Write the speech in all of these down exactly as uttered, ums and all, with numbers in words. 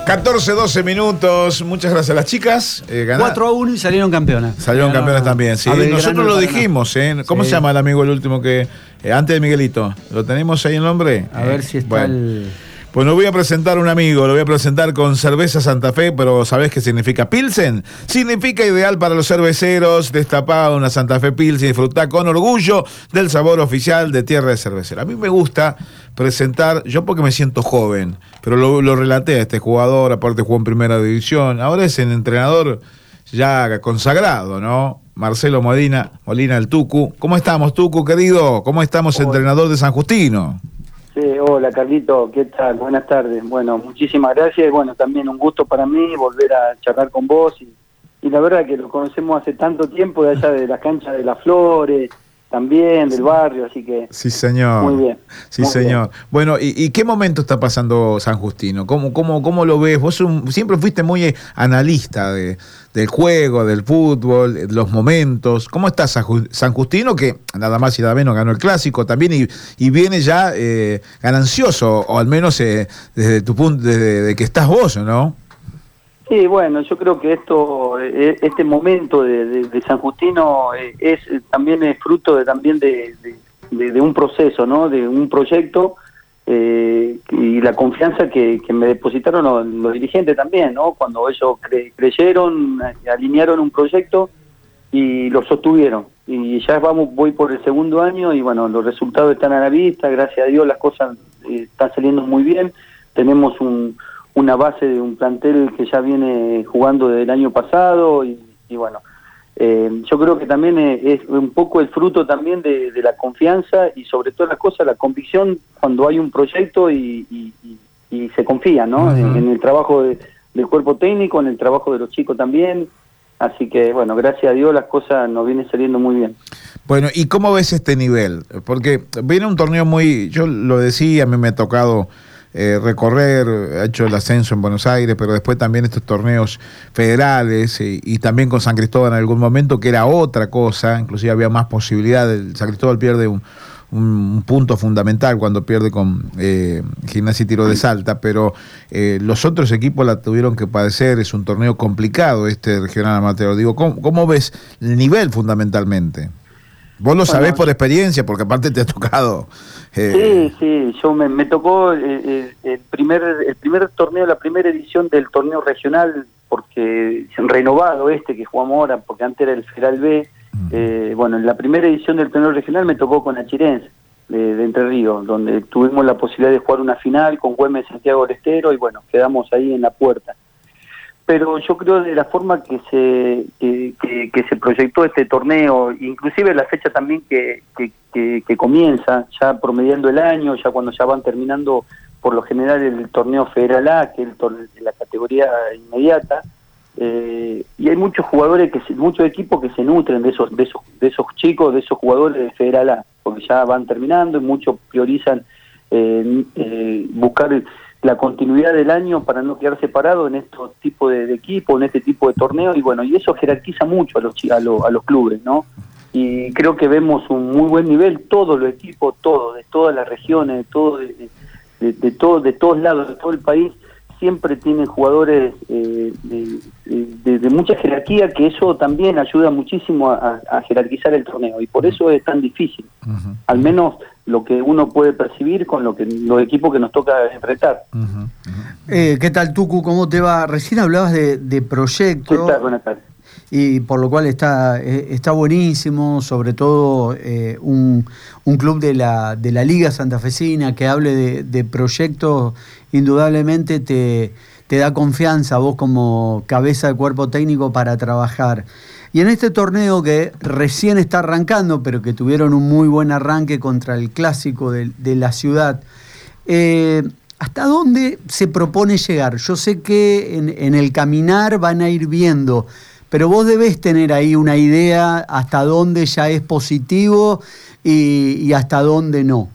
catorce, doce minutos. Muchas gracias a las chicas. Eh, cuatro a uno y salieron campeonas. Salieron Ganaron, campeonas también, sí. Nosotros lo dijimos, ¿eh? ¿Cómo sí. se llama el amigo el último que... Eh, antes de Miguelito? ¿Lo tenemos ahí el nombre? A eh, ver si está bueno. el... Pues no voy a presentar a un amigo, lo voy a presentar con Cerveza Santa Fe, pero ¿sabés qué significa Pilsen? Significa ideal para los cerveceros, destapá una Santa Fe Pilsen y disfrutá con orgullo del sabor oficial de Tierra de Cervecera. A mí me gusta presentar, yo porque me siento joven, pero lo, lo relaté a este jugador, aparte jugó en Primera División, ahora es el entrenador ya consagrado, ¿no? Marcelo Molina, Molina el Tucu. ¿Cómo estamos, Tucu, querido? ¿Cómo estamos, Hola. entrenador de San Justino? Sí, hola Carlito, ¿qué tal? Buenas tardes. Bueno, muchísimas gracias y bueno, también un gusto para mí volver a charlar con vos y, y la verdad que lo conocemos hace tanto tiempo de allá de las canchas de las Flores, también del barrio, así que... Sí, señor. Muy bien. Sí, muy señor. Bien. Bueno, ¿y, ¿y qué momento está pasando San Justino? ¿Cómo, cómo, cómo lo ves? Vos un, siempre fuiste muy analista de, del juego, del fútbol, de los momentos. ¿Cómo está San Justino, que nada más y nada menos ganó el Clásico también y, y viene ya eh, ganancioso, o al menos eh, desde tu punto, desde de que estás vos, ¿no? Sí, bueno, yo creo que esto, este momento de, de, de San Justino es también es fruto de también de, de, de un proceso, ¿no? De un proyecto eh, y la confianza que, que me depositaron los, los dirigentes también, ¿no? Cuando ellos cre, creyeron, alinearon un proyecto y lo sostuvieron. Y ya vamos, voy por el segundo año y bueno, los resultados están a la vista, gracias a Dios las cosas eh, están saliendo muy bien. Tenemos un una base de un plantel que ya viene jugando desde el año pasado y, y bueno, eh, yo creo que también es, es un poco el fruto también de, de la confianza y sobre todas las cosas la convicción cuando hay un proyecto y, y, y, y se confía, ¿no? Uh-huh. en, en el trabajo de, del cuerpo técnico, en el trabajo de los chicos también, así que bueno, gracias a Dios las cosas nos vienen saliendo muy bien. Bueno, ¿y cómo ves este nivel? Porque viene un torneo muy, yo lo decía, a mí me ha tocado Eh, recorrer, ha hecho el ascenso en Buenos Aires, pero después también estos torneos federales y, y también con San Cristóbal en algún momento, que era otra cosa, inclusive había más posibilidades. San Cristóbal pierde un, un, un punto fundamental cuando pierde con eh, Gimnasia y Tiro de Salta, pero eh, los otros equipos la tuvieron que padecer, es un torneo complicado este regional amateur. Digo, ¿cómo, cómo ves el nivel fundamentalmente? Vos lo sabés bueno, por experiencia, porque aparte te ha tocado... Eh... Sí, sí, yo me, me tocó el, el, primer, el primer torneo, la primera edición del torneo regional, porque renovado este que jugamos ahora, porque antes era el Federal B. Uh-huh. eh, bueno, en la primera edición del torneo regional me tocó con Achirense, de, de Entre Ríos, donde tuvimos la posibilidad de jugar una final con Güemes Santiago del Estero y bueno, quedamos ahí en la puerta. Pero yo creo de la forma que se que, que, que se proyectó este torneo, inclusive la fecha también que, que, que, que comienza, ya promediando el año, ya cuando ya van terminando por lo general el torneo Federal A, que es el tor- la categoría inmediata, eh, y hay muchos jugadores, que se, muchos equipos que se nutren de esos, de esos de esos chicos, de esos jugadores de Federal A, porque ya van terminando y muchos priorizan eh, eh, buscar... El, la continuidad del año para no quedar separado en estos tipos de, de equipos, en este tipo de torneos, y bueno, y eso jerarquiza mucho a los a, lo, a los clubes, ¿no? Y creo que vemos un muy buen nivel, todos los equipos, todos, de todas las regiones, de todo, de, de, de, todo, de todos lados, de todo el país, siempre tienen jugadores eh, de, de, de mucha jerarquía, que eso también ayuda muchísimo a, a jerarquizar el torneo, y por eso es tan difícil, uh-huh. al menos lo que uno puede percibir con lo que los equipos que nos toca enfrentar. Uh-huh. Uh-huh. Eh, ¿Qué tal, Tucu? ¿Cómo te va? Recién hablabas de, de proyectos. ¿Qué tal? Buenas tardes. Y por lo cual está eh, está buenísimo, sobre todo eh, un, un club de la de la Liga Santafesina que hable de, de proyectos, indudablemente te, te da confianza a vos como cabeza de cuerpo técnico para trabajar. Y en este torneo que recién está arrancando, pero que tuvieron un muy buen arranque contra el Clásico de, de la ciudad, eh, ¿hasta dónde se propone llegar? Yo sé que en, en el caminar van a ir viendo, pero vos debés tener ahí una idea hasta dónde ya es positivo y, y hasta dónde no.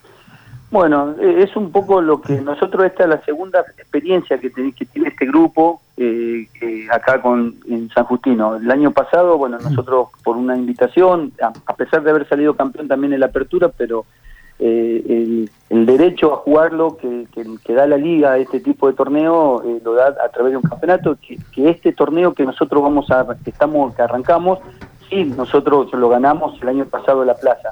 Bueno, es un poco lo que nosotros, esta es la segunda experiencia que, te, que tiene este grupo eh, eh, acá con en San Justino. El año pasado, bueno, nosotros por una invitación, a, a pesar de haber salido campeón también en la apertura, pero eh, el, el derecho a jugarlo que, que, que da la liga a este tipo de torneo, eh, lo da a través de un campeonato, que, que este torneo que nosotros vamos a, que estamos, que arrancamos, sí, nosotros lo ganamos el año pasado en la plaza.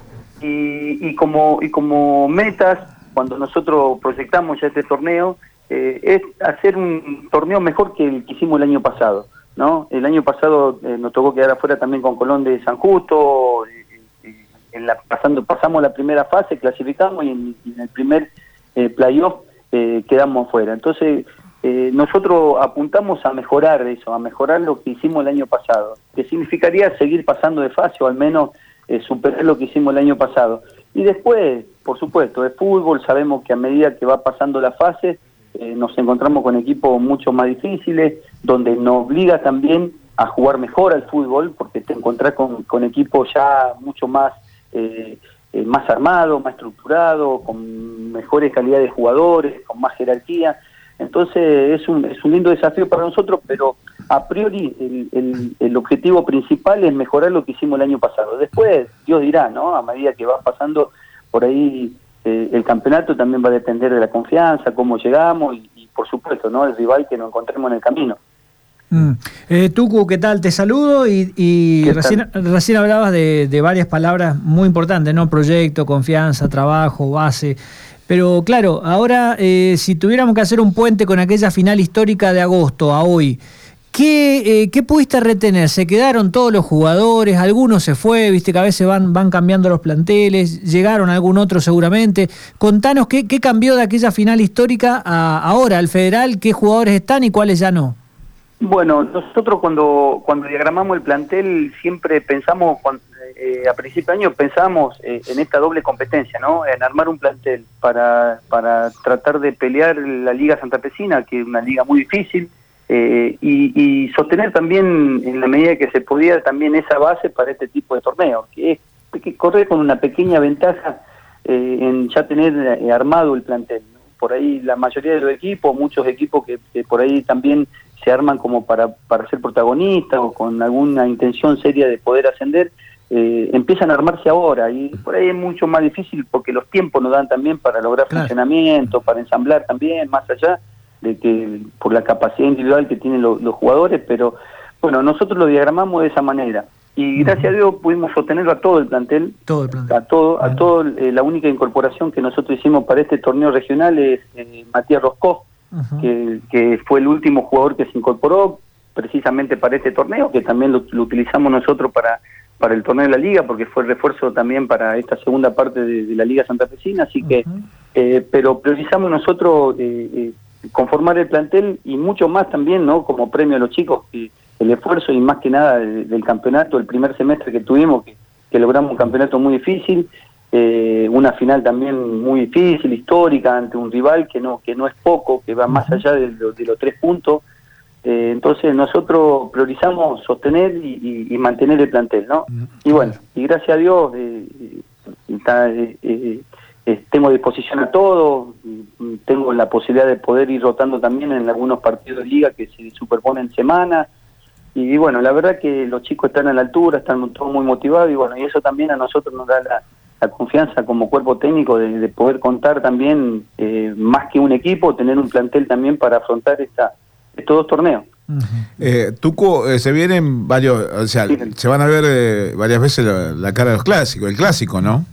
Y, y como y como metas, cuando nosotros proyectamos ya este torneo, eh, es hacer un torneo mejor que el que hicimos el año pasado, ¿no? El año pasado eh, nos tocó quedar afuera también con Colón de San Justo, eh, en la, pasando pasamos la primera fase, clasificamos y en, y en el primer eh, playoff eh, quedamos afuera. Entonces eh, nosotros apuntamos a mejorar eso, a mejorar lo que hicimos el año pasado, que significaría seguir pasando de fase o al menos eh, superar lo que hicimos el año pasado. Y después, por supuesto, de fútbol, sabemos que a medida que va pasando la fase, eh, nos encontramos con equipos mucho más difíciles, donde nos obliga también a jugar mejor al fútbol, porque te encontrás con, con equipos ya mucho más eh, eh, más armados, más estructurados, con mejores calidades de jugadores, con más jerarquía. Entonces es un, es un lindo desafío para nosotros, pero a priori el, el, el objetivo principal es mejorar lo que hicimos el año pasado. Después, Dios dirá, ¿no? A medida que va pasando por ahí eh, el campeonato, también va a depender de la confianza, cómo llegamos y, y por supuesto, ¿no? El rival que nos encontremos en el camino. Mm. Eh, Tucu, ¿qué tal? Te saludo y, y recién, recién hablabas de, de varias palabras muy importantes, ¿no? Proyecto, confianza, trabajo, base. Pero claro, ahora eh, si tuviéramos que hacer un puente con aquella final histórica de agosto a hoy, ¿qué, eh, ¿qué pudiste retener? ¿Se quedaron todos los jugadores? ¿Algunos se fue? Viste que a veces van, van cambiando los planteles, llegaron algún otro seguramente. Contanos qué, qué cambió de aquella final histórica a ahora, al Federal, qué jugadores están y cuáles ya no. Bueno, nosotros cuando cuando diagramamos el plantel siempre pensamos, cuando, eh, a principio de año pensamos eh, en esta doble competencia, ¿no? En armar un plantel para para tratar de pelear la Liga Santafesina, que es una liga muy difícil, eh, y, y sostener también, en la medida que se podía, también esa base para este tipo de torneos, que es que corre con una pequeña ventaja eh, en ya tener eh, armado el plantel, ¿no? Por ahí la mayoría de los equipos, muchos equipos que, que por ahí también se arman como para, para ser protagonistas o con alguna intención seria de poder ascender, eh, empiezan a armarse ahora y por ahí es mucho más difícil porque los tiempos nos dan también para lograr claro. funcionamiento, para ensamblar también, más allá de que por la capacidad individual que tienen lo, los jugadores, pero bueno, nosotros lo diagramamos de esa manera y gracias uh-huh. a Dios pudimos sostenerlo a todo el plantel, todo el plantel. a todo, a todo eh, la única incorporación que nosotros hicimos para este torneo regional es eh, Matías Roscoe, Uh-huh. Que, que fue el último jugador que se incorporó precisamente para este torneo, que también lo, lo utilizamos nosotros para, para el torneo de la Liga, porque fue refuerzo también para esta segunda parte de, de la Liga Santafesina, así que, uh-huh. eh, pero priorizamos nosotros eh, eh, conformar el plantel y mucho más también, ¿no? Como premio a los chicos, que el esfuerzo y más que nada del, del campeonato, el primer semestre que tuvimos, que, que logramos un campeonato muy difícil, Eh, una final también muy difícil, histórica, ante un rival que no que no es poco, que va más allá de, lo, de los tres puntos. Eh, entonces nosotros priorizamos sostener y, y, y mantener el plantel, ¿no? Y bueno, y gracias a Dios eh, está, eh, eh, eh, tengo disposición a todo, tengo la posibilidad de poder ir rotando también en algunos partidos de liga que se superponen semana. Y, y bueno, la verdad que los chicos están a la altura, están todos muy motivados y bueno, y eso también a nosotros nos da la la confianza como cuerpo técnico de, de poder contar también, eh, más que un equipo, tener un plantel también para afrontar esta, estos dos torneos. Uh-huh. eh, Tuco, eh, se vienen varios, o sea, sí. se van a ver eh, varias veces la, la cara de los clásicos, el clásico, ¿no?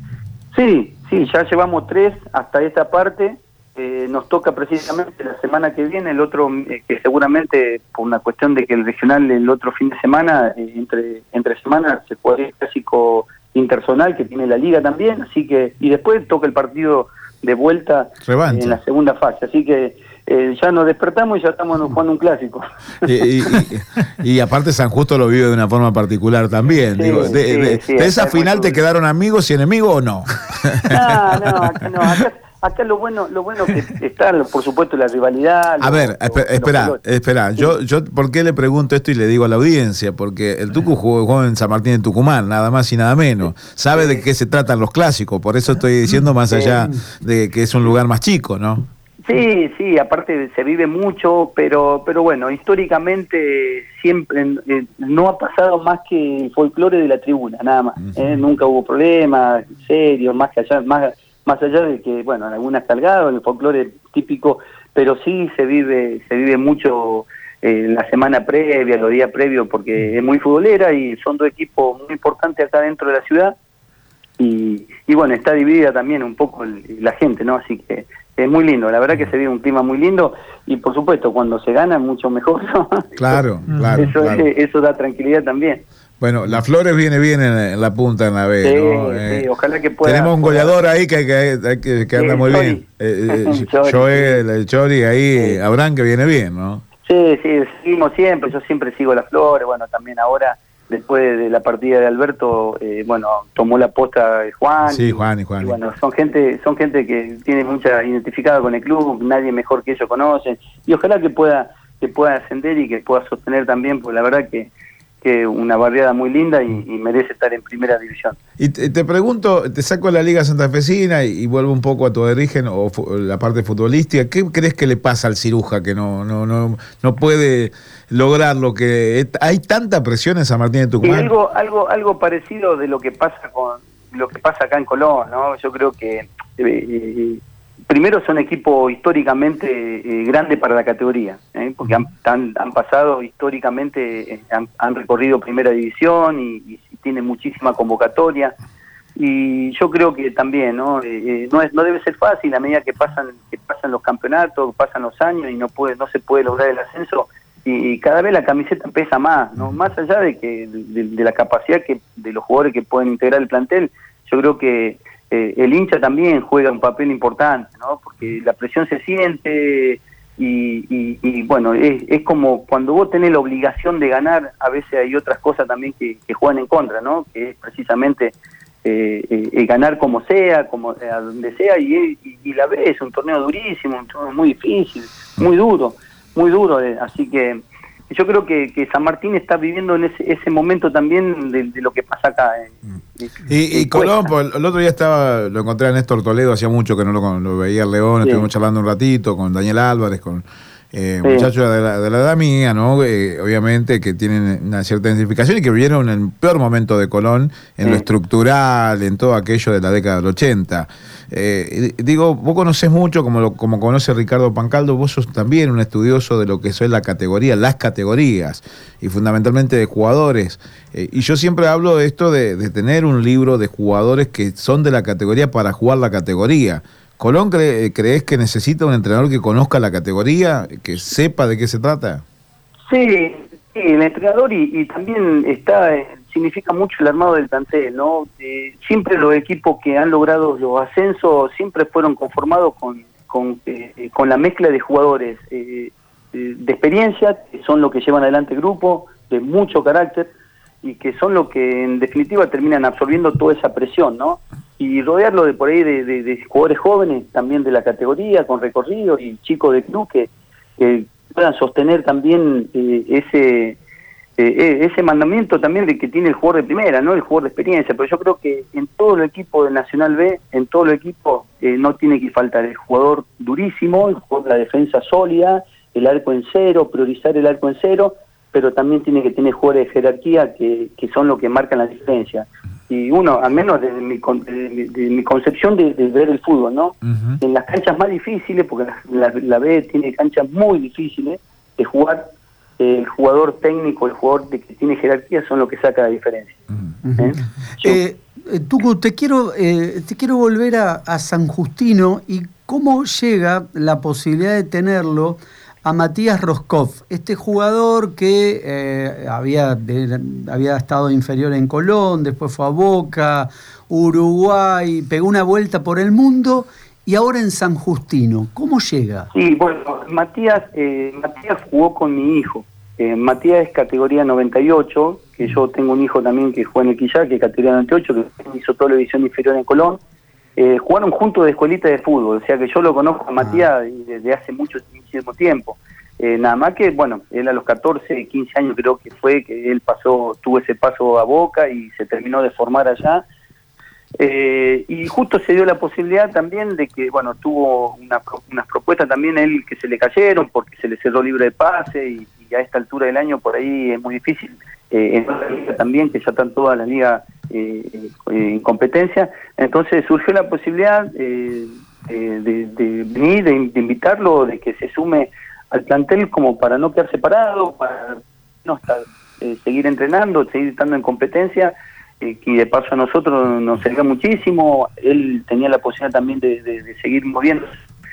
Sí, sí, ya llevamos tres hasta esta parte, eh, nos toca precisamente la semana que viene, el otro, eh, que seguramente por una cuestión de que el regional el otro fin de semana, eh, entre, entre semanas se podría el clásico interzonal que tiene la liga también, así que y después toca el partido de vuelta eh, en la segunda fase, así que eh, ya nos despertamos y ya estamos jugando un clásico. Y, y, y, y aparte San Justo lo vive de una forma particular también. Sí, Digo, de, sí, de, sí, de esa final te quedaron amigos y enemigos o no? No, no, acá no, acá Acá lo bueno, lo bueno que está, por supuesto, la rivalidad. A ver, espera, espera. Sí. Yo, yo, ¿por qué le pregunto esto y le digo a la audiencia? Porque el Tucu jugó, jugó en San Martín de Tucumán, nada más y nada menos. Sabe sí. de qué se tratan los clásicos, por eso estoy diciendo más allá de que es un lugar más chico, ¿no? Sí, sí, aparte se vive mucho, pero pero bueno, históricamente siempre eh, no ha pasado más que el folclore de la tribuna, nada más. ¿eh? Nunca hubo problemas serios, más que allá, más, más allá de que, bueno, en algunas cargadas, el folclore típico, pero sí se vive se vive mucho eh, la semana previa, los días previos, porque es muy futbolera y son dos equipos muy importantes acá dentro de la ciudad. Y, y bueno, está dividida también un poco el, la gente, ¿no? Así que es muy lindo, la verdad que se vive un clima muy lindo y por supuesto cuando se gana mucho mejor, ¿no? Claro, claro, eso, claro. eso da tranquilidad también. Bueno, la Flores viene bien en, en la punta, en la B, sí, ¿no? Sí, Eh, ojalá que pueda. Tenemos un goleador ahí que, que, que, que anda sí, muy Chori. bien. Eh, eh, Chori, Joel, el Chori, ahí, sí. Abraham que viene bien, ¿no? Sí, sí, seguimos siempre, yo siempre sigo las Flores, bueno, también ahora, después de la partida de Alberto, eh, bueno, tomó la posta Juan. Sí, Juan y Juan. Y bueno, son gente, son gente que tiene mucha identificada con el club, nadie mejor que ellos conocen, y ojalá que pueda, que pueda ascender y que pueda sostener también, porque la verdad que que una barriada muy linda y, y merece estar en primera división. Y te, te pregunto, te saco la Liga Santafesina y, y vuelvo un poco a tu origen o fu, la parte futbolística. ¿Qué crees que le pasa al Ciruja que no no no no puede lograr lo que es, hay tanta presión en San Martín de Tucumán? Y algo algo algo parecido de lo que pasa con lo que pasa acá en Colón, ¿no? Yo creo que eh, primero son equipos históricamente eh, grandes para la categoría, ¿eh? porque han, han, han pasado históricamente, eh, han, han recorrido primera división y, y tienen muchísima convocatoria. Y yo creo que también, ¿no? Eh, no, es, no debe ser fácil a medida que pasan que pasan los campeonatos, pasan los años y no puede no se puede lograr el ascenso. Y, y cada vez la camiseta pesa más, ¿no? Más allá de que de, de la capacidad que de los jugadores que pueden integrar el plantel, yo creo que Eh, el hincha también juega un papel importante, ¿no? Porque la presión se siente y, y, y bueno, es, es como cuando vos tenés la obligación de ganar, a veces hay otras cosas también que, que juegan en contra, ¿no? Que es precisamente eh, eh, ganar como sea, como a donde sea, y, y, y la B es un torneo durísimo, un torneo muy difícil, muy duro, muy duro, eh, así que yo creo que, que San Martín está viviendo en ese, ese momento también de, de lo que pasa acá. Eh. Y, y Colón, pues, el otro día estaba, lo encontré a Néstor Toledo, hacía mucho que no lo, lo veía el León, sí. Estuvimos charlando un ratito con Daniel Álvarez, con eh, sí. muchachos de la, de la edad mía, ¿no? Eh, obviamente que tienen una cierta identificación y que vivieron en el peor momento de Colón, en sí. lo estructural, en todo aquello de la década del ochenta. Eh, digo, vos conocés mucho, como lo, como conoce Ricardo Pancaldo, vos sos también un estudioso de lo que es la categoría, las categorías, y fundamentalmente de jugadores. Eh, y yo siempre hablo de esto de, de tener un libro de jugadores que son de la categoría para jugar la categoría. ¿Colón cree, crees que necesita un entrenador que conozca la categoría, que sepa de qué se trata? Sí, sí el entrenador y, y también está... Eh, significa mucho el armado del plantel, ¿no? Eh, siempre los equipos que han logrado los ascensos siempre fueron conformados con con, eh, con la mezcla de jugadores eh, de experiencia, que son los que llevan adelante el grupo, de mucho carácter, y que son los que en definitiva terminan absorbiendo toda esa presión, ¿no? Y rodearlo de por ahí de, de, de jugadores jóvenes, también de la categoría, con recorrido, y chicos de club que, que puedan sostener también eh, ese... Eh, ese mandamiento también de que tiene el jugador de primera, no el jugador de experiencia, pero yo creo que en todo el equipo del Nacional B, en todo el equipo eh, no tiene que faltar el jugador durísimo, el jugador de la defensa sólida, el arco en cero, priorizar el arco en cero, pero también tiene que tener jugadores de jerarquía que, que son los que marcan la diferencia. Y uno, al menos desde mi, de, de mi concepción de, de ver el fútbol, ¿no? Uh-huh. En las canchas más difíciles, porque la, la, la B tiene canchas muy difíciles de jugar, el jugador técnico, el jugador de que tiene jerarquía son los que saca la diferencia. Uh-huh. ¿Eh? Eh, eh, Tucu, te quiero, eh, te quiero volver a, a San Justino y cómo llega la posibilidad de tenerlo a Matías Roscoff, este jugador que eh, había, de, había estado inferior en Colón, después fue a Boca, Uruguay, pegó una vuelta por el mundo y ahora en San Justino. ¿Cómo llega? Sí, bueno, Matías, eh, Matías jugó con mi hijo. Eh, Matías es categoría noventa y ocho, que yo tengo un hijo también que juega en el Quillá, que es categoría noventa y ocho, que hizo toda la división inferior en Colón. Eh, jugaron juntos de escuelita de fútbol, o sea que yo lo conozco a Matías ah. desde hace mucho, muchísimo tiempo. Eh, nada más que, bueno, él a los catorce, quince años creo que fue, que él pasó, tuvo ese paso a Boca y se terminó de formar allá. Eh, y justo se dio la posibilidad también de que, bueno, tuvo una, unas propuestas también él que se le cayeron porque se le cerró libre de pase y, y a esta altura del año por ahí es muy difícil. Eh, en otra liga también, que ya están todas las ligas eh, eh, en competencia. Entonces surgió la posibilidad eh, eh, de, de venir, de, de invitarlo, de que se sume al plantel como para no quedar separado, para no estar, eh, seguir entrenando, seguir estando en competencia. Y de paso a nosotros nos servía muchísimo. Él tenía la posibilidad también de, de, de seguir moviéndose,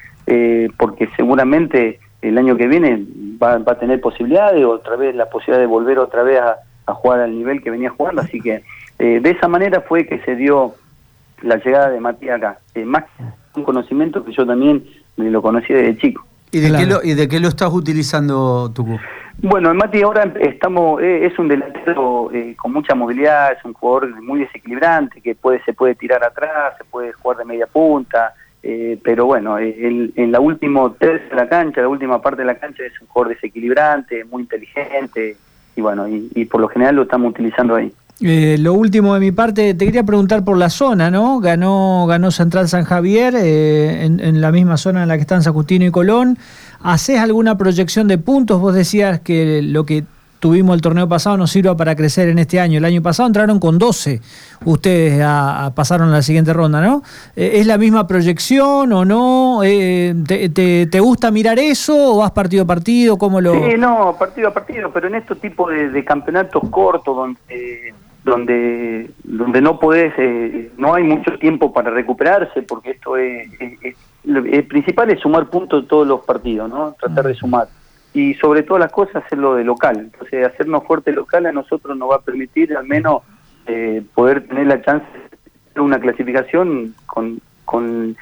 eh, porque seguramente el año que viene va, va a tener posibilidades, otra vez la posibilidad de volver otra vez a, a jugar al nivel que venía jugando. Así que eh, de esa manera fue que se dio la llegada de Matías acá. Eh, más un conocimiento que yo también lo conocí desde chico. ¿Y de, Claro. qué, lo, ¿Y de qué lo estás utilizando, Tucu? Bueno, Mati ahora estamos, eh, es un delantero eh, con mucha movilidad, es un jugador muy desequilibrante, que puede se puede tirar atrás, se puede jugar de media punta, eh, pero bueno, eh, el, en la última tercio de la cancha, la última parte de la cancha es un jugador desequilibrante, muy inteligente, y bueno, y, y por lo general lo estamos utilizando ahí. Eh, lo último de mi parte, te quería preguntar por la zona, ¿no? Ganó ganó Central San Javier, eh, en, en la misma zona en la que están San Justino y Colón. ¿Hacés alguna proyección de puntos? Vos decías que lo que tuvimos el torneo pasado nos sirva para crecer en este año. El año pasado entraron con doce, ustedes a, a pasaron a la siguiente ronda, ¿no? Eh, ¿Es la misma proyección o no? Eh, te, te, ¿Te gusta mirar eso o vas partido a partido? ¿Cómo lo...? Sí, no, partido a partido, pero en estos tipos de, de campeonatos cortos donde... Eh, donde donde no podés, eh, no hay mucho tiempo para recuperarse, porque esto es, es, es lo el principal es sumar puntos todos los partidos, ¿no? Tratar de sumar. Y sobre todas las cosas hacerlo de local. Entonces hacernos fuerte local a nosotros nos va a permitir al menos eh, poder tener la chance de una clasificación con con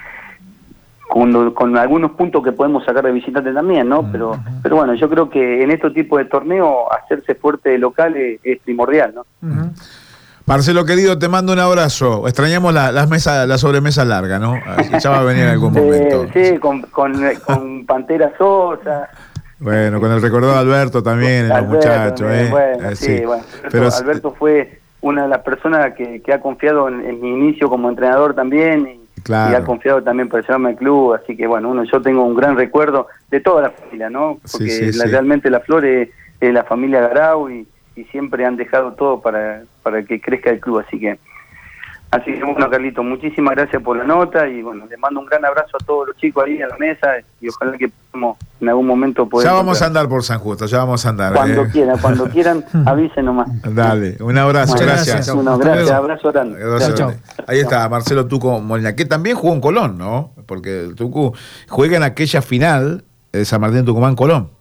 Con, con algunos puntos que podemos sacar de visitante también, ¿no? Pero uh-huh. pero bueno, yo creo que en estos tipos de torneos hacerse fuerte de local es, es primordial, ¿no? Uh-huh. Marcelo, querido, te mando un abrazo. Extrañamos la, las mesas, la sobremesa larga, ¿no? Ya va a venir en algún momento. Sí, sí, con, con, con Pantera Sosa. Bueno, con el recordado Alberto también, el muchacho, ¿eh? Bueno, eh, sí, sí. bueno. Alberto, Pero, Alberto fue una de las personas que, que ha confiado en, en mi inicio como entrenador también, y Claro. y ha confiado también para llevarme al club, así que bueno, uno yo tengo un gran recuerdo de toda la familia, ¿no? Porque sí, sí, la, sí. realmente la Flor es, es la familia Garau y, y siempre han dejado todo para, para que crezca el club, así que así que bueno, Carlito, muchísimas gracias por la nota y bueno, le mando un gran abrazo a todos los chicos ahí a la mesa y ojalá que podamos en algún momento poder... Ya vamos a andar por San Justo, ya vamos a andar. Cuando eh. quieran, cuando quieran, avisen nomás. Dale, un abrazo, Bueno, gracias. gracias. Uno, gracias, abrazo grande. Abrazo grande. Ahí está Marcelo Tucu Molina, que también jugó en Colón, ¿no? Porque el Tucu juega en aquella final de San Martín Tucumán-Colón.